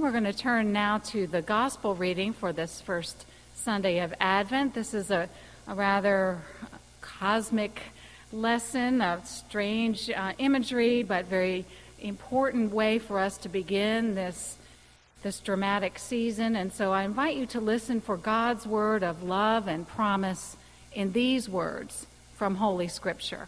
We're going to turn now to the gospel reading for this first Sunday of Advent. This is a rather cosmic lesson of strange imagery, but very important way for us to begin this dramatic season. And so I invite you to listen for God's word of love and promise in these words from Holy Scripture.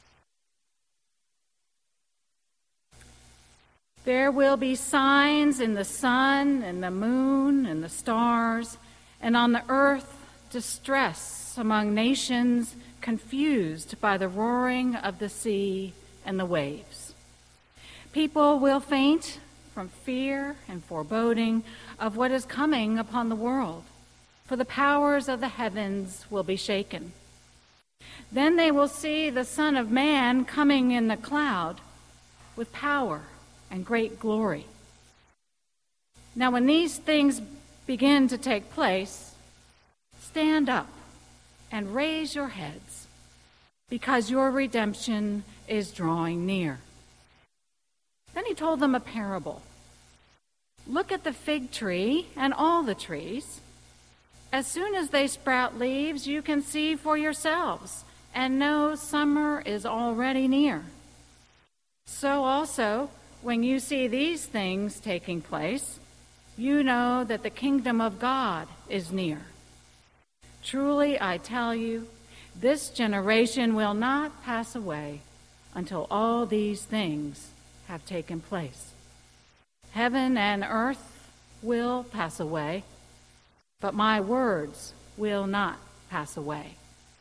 There will be signs in the sun and the moon and the stars, and on the earth distress among nations confused by the roaring of the sea and the waves. People will faint from fear and foreboding of what is coming upon the world, for the powers of the heavens will be shaken. Then they will see the Son of Man coming in the cloud with power and great glory. Now, when these things begin to take place, stand up and raise your heads, because your redemption is drawing near. Then he told them a parable. Look at the fig tree and all the trees. As soon as they sprout leaves, you can see for yourselves, and know summer is already near. So also, when you see these things taking place, you know that the kingdom of God is near. Truly, I tell you, this generation will not pass away until all these things have taken place. Heaven and earth will pass away, but my words will not pass away.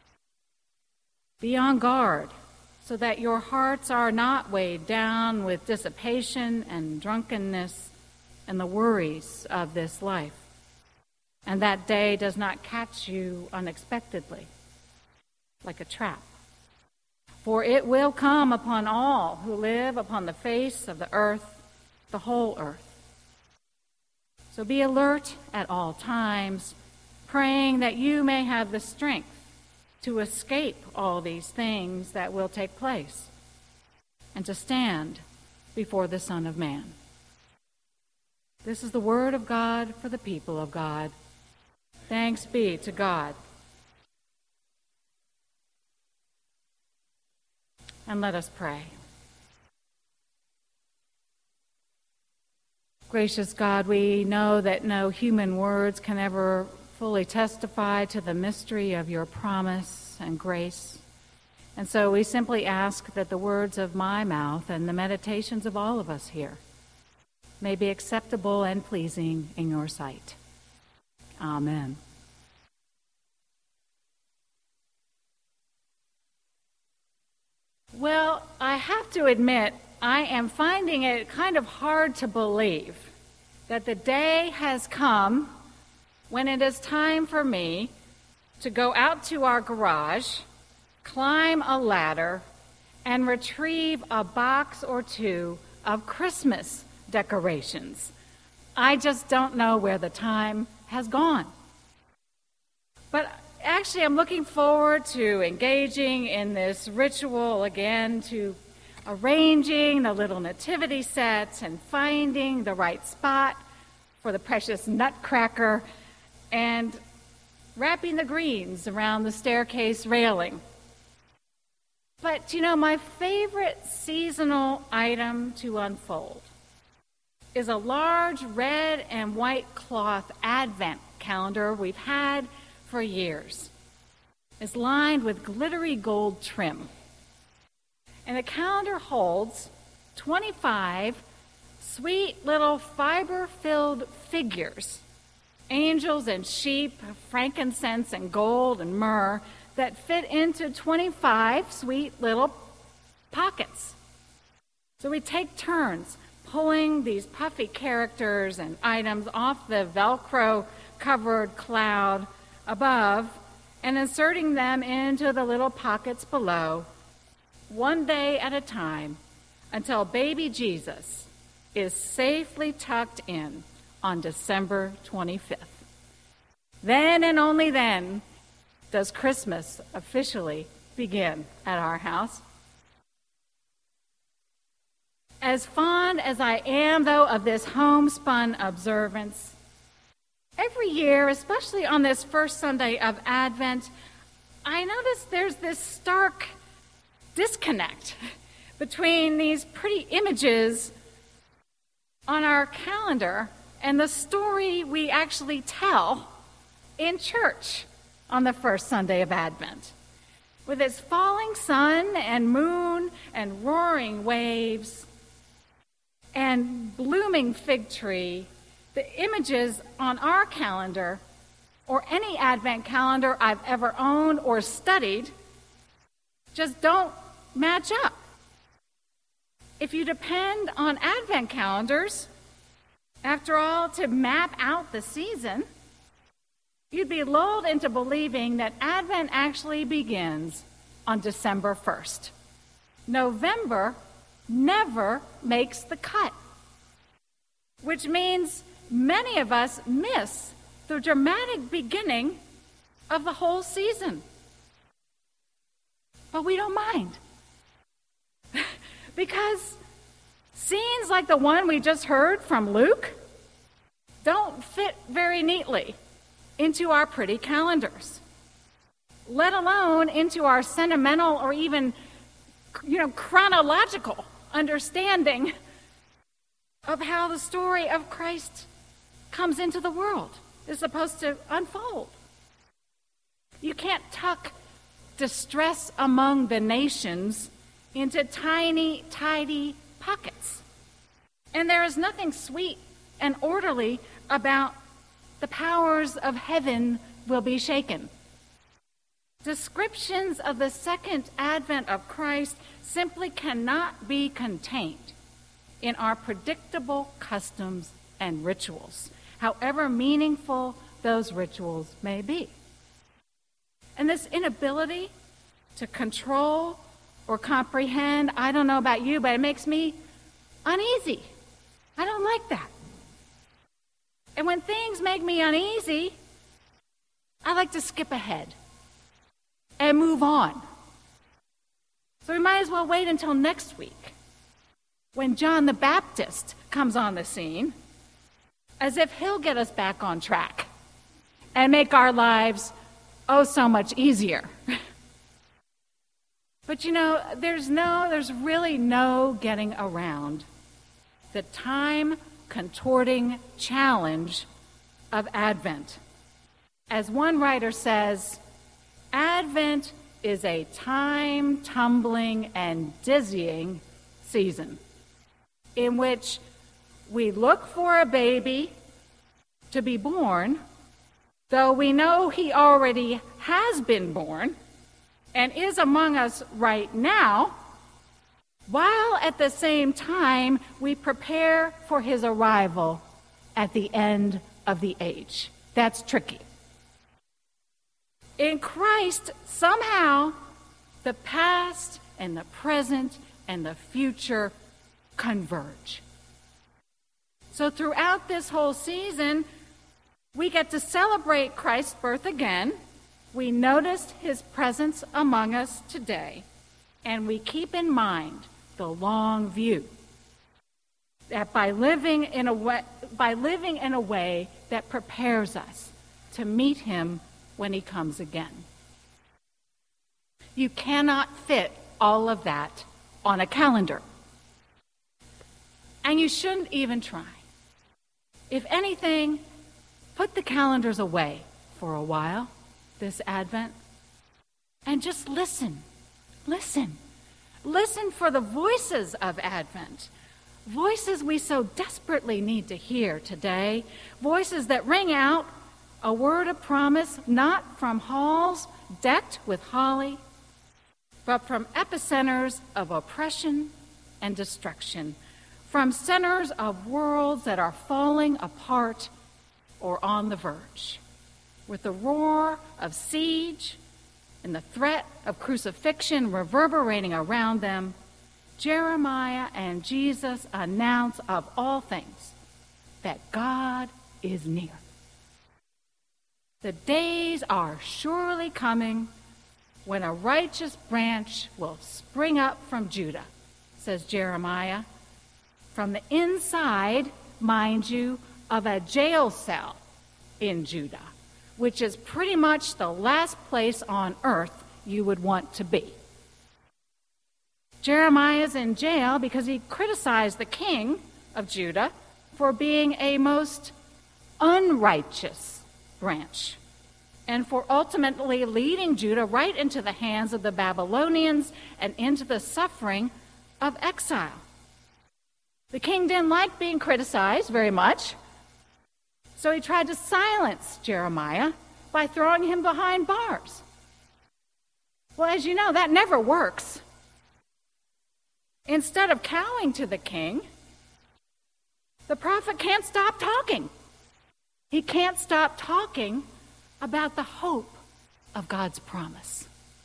Be on guard, so that your hearts are not weighed down with dissipation and drunkenness and the worries of this life, and that day does not catch you unexpectedly, like a trap. For it will come upon all who live upon the face of the earth, the whole earth. So be alert at all times, praying that you may have the strength to escape all these things that will take place, and to stand before the Son of Man. This is the word of God for the people of God. Thanks be to God. And let us pray. Gracious God, we know that no human words can ever fully testify to the mystery of your promise and grace. And so we simply ask that the words of my mouth and the meditations of all of us here may be acceptable and pleasing in your sight. Amen. Well, I have to admit, I am finding it kind of hard to believe that the day has come when it is time for me to go out to our garage, climb a ladder, and retrieve a box or two of Christmas decorations. I just don't know where the time has gone. But actually, I'm looking forward to engaging in this ritual again, to arranging the little nativity sets and finding the right spot for the precious nutcracker and wrapping the greens around the staircase railing. But, my favorite seasonal item to unfold is a large red and white cloth Advent calendar we've had for years. It's lined with glittery gold trim. And the calendar holds 25 sweet little fiber-filled figures, angels and sheep, frankincense and gold and myrrh, that fit into 25 sweet little pockets. So we take turns pulling these puffy characters and items off the Velcro-covered cloud above and inserting them into the little pockets below, one day at a time, until baby Jesus is safely tucked in on December 25th. Then and only then does Christmas officially begin at our house. As fond as I am, though, of this homespun observance, every year, especially on this first Sunday of Advent, I notice there's this stark disconnect between these pretty images on our calendar and the story we actually tell in church on the first Sunday of Advent. With its falling sun and moon and roaring waves and blooming fig tree, the images on our calendar, or any Advent calendar I've ever owned or studied, just don't match up. If you depend on Advent calendars, after all, to map out the season, you'd be lulled into believing that Advent actually begins on December 1st. November never makes the cut, which means many of us miss the dramatic beginning of the whole season. But we don't mind. Because scenes like the one we just heard from Luke don't fit very neatly into our pretty calendars, let alone into our sentimental or even, chronological understanding of how the story of Christ comes into the world, is supposed to unfold. You can't tuck distress among the nations into tiny, tidy pockets. And there is nothing sweet and orderly about the powers of heaven will be shaken. Descriptions of the second advent of Christ simply cannot be contained in our predictable customs and rituals, however meaningful those rituals may be. And this inability to control or comprehend, I don't know about you, but it makes me uneasy. I don't like that. And when things make me uneasy, I like to skip ahead and move on. So we might as well wait until next week when John the Baptist comes on the scene, as if he'll get us back on track and make our lives so much easier. But there's really no getting around the time-contorting challenge of Advent. As one writer says, Advent is a time-tumbling and dizzying season in which we look for a baby to be born, though we know he already has been born and is among us right now, while at the same time we prepare for his arrival at the end of the age. That's tricky. In Christ, somehow, the past and the present and the future converge. So throughout this whole season, we get to celebrate Christ's birth again. We notice his presence among us today, and we keep in mind the long view, that by living in a way that prepares us to meet him when he comes again. You cannot fit all of that on a calendar. And you shouldn't even try. If anything, put the calendars away for a while this Advent and just listen. Listen. Listen for the voices of Advent. Voices we so desperately need to hear today. Voices that ring out a word of promise, not from halls decked with holly, but from epicenters of oppression and destruction, from centers of worlds that are falling apart or on the verge, with the roar of siege and the threat of crucifixion reverberating around them. Jeremiah and Jesus announce of all things that God is near. The days are surely coming when a righteous branch will spring up from Judah, says Jeremiah, from the inside, mind you, of a jail cell in Judah, which is pretty much the last place on earth you would want to be. Jeremiah's in jail because he criticized the king of Judah for being a most unrighteous branch and for ultimately leading Judah right into the hands of the Babylonians and into the suffering of exile. The king didn't like being criticized very much, so he tried to silence Jeremiah by throwing him behind bars. Well, as you know, that never works. Instead of cowing to the king, the prophet can't stop talking. He can't stop talking about the hope of God's promise.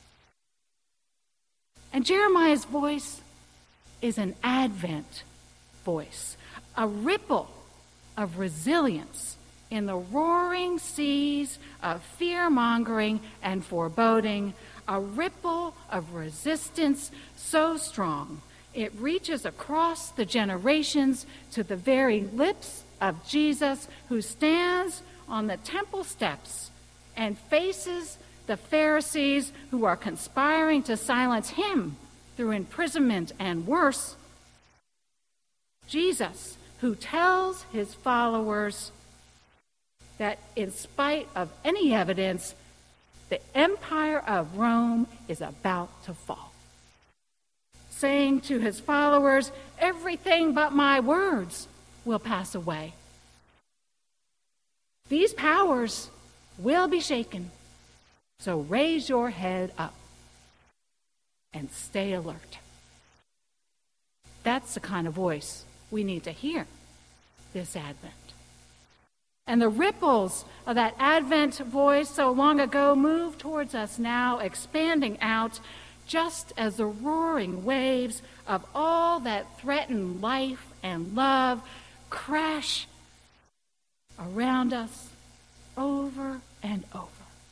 And Jeremiah's voice is an Advent voice, a ripple of resilience in the roaring seas of fear-mongering and foreboding, a ripple of resistance so strong it reaches across the generations to the very lips of Jesus, who stands on the temple steps and faces the Pharisees who are conspiring to silence him through imprisonment and worse. Jesus, who tells his followers that in spite of any evidence, the empire of Rome is about to fall, saying to his followers, everything but my words will pass away. These powers will be shaken, so raise your head up and stay alert. That's the kind of voice we need to hear this Advent. And the ripples of that Advent voice so long ago move towards us now, expanding out just as the roaring waves of all that threaten life and love crash around us over and over.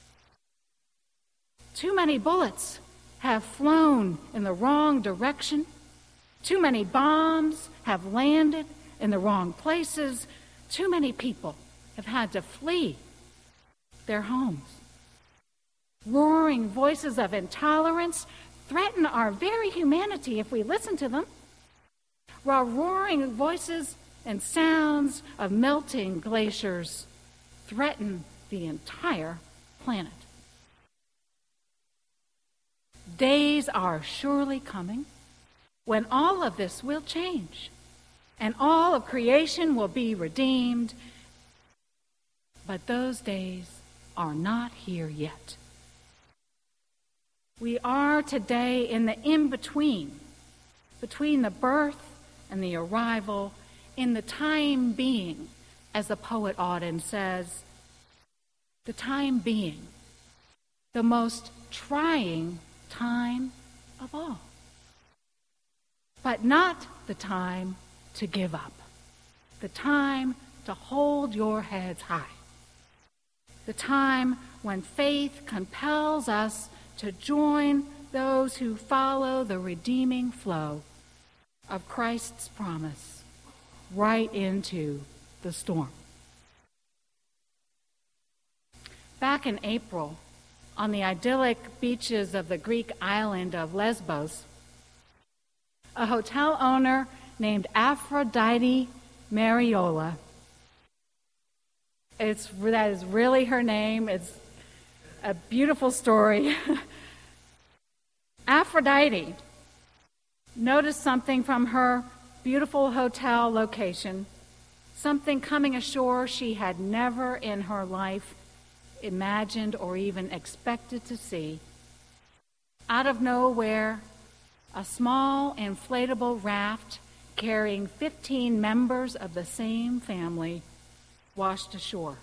Too many bullets have flown in the wrong direction. Too many bombs have landed in the wrong places. Too many people have had to flee their homes. Roaring voices of intolerance threaten our very humanity if we listen to them, while roaring voices and sounds of melting glaciers threaten the entire planet. Days are surely coming when all of this will change and all of creation will be redeemed, but those days are not here yet. We are today in the in-between, between the birth and the arrival, in the time being, as the poet Auden says, the time being, the most trying time of all. But not the time to give up, the time to hold your heads high, the time when faith compels us to join those who follow the redeeming flow of Christ's promise right into the storm. Back in April, on the idyllic beaches of the Greek island of Lesbos, a hotel owner named Aphrodite Mariola, that is really her name, it's a beautiful story. Aphrodite noticed something from her beautiful hotel location, something coming ashore she had never in her life imagined or even expected to see. Out of nowhere, a small inflatable raft carrying 15 members of the same family washed ashore.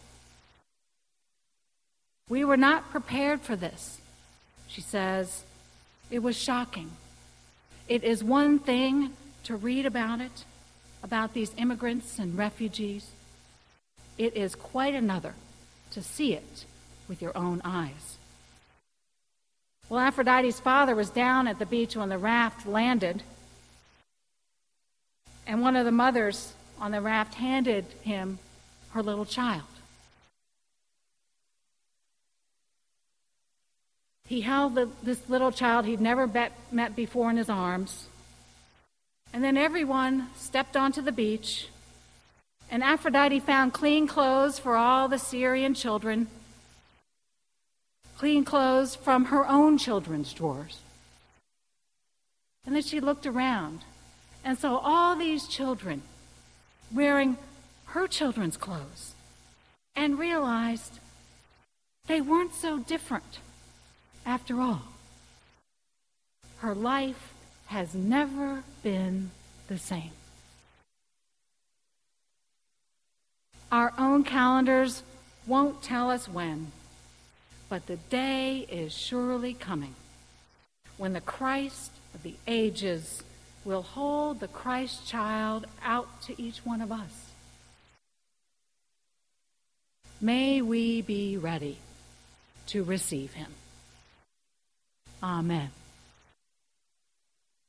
We were not prepared for this, she says. It was shocking. It is one thing to read about it, about these immigrants and refugees. It is quite another to see it with your own eyes. Well, Aphrodite's father was down at the beach when the raft landed, and one of the mothers on the raft handed him her little child. He held this little child he'd never met before in his arms. And then everyone stepped onto the beach, and Aphrodite found clean clothes for all the Syrian children, clean clothes from her own children's drawers. And then she looked around and saw all these children wearing her children's clothes and realized they weren't so different after all. Her life has never been the same. Our own calendars won't tell us when, but the day is surely coming when the Christ of the ages will hold the Christ child out to each one of us. May we be ready to receive him. Amen.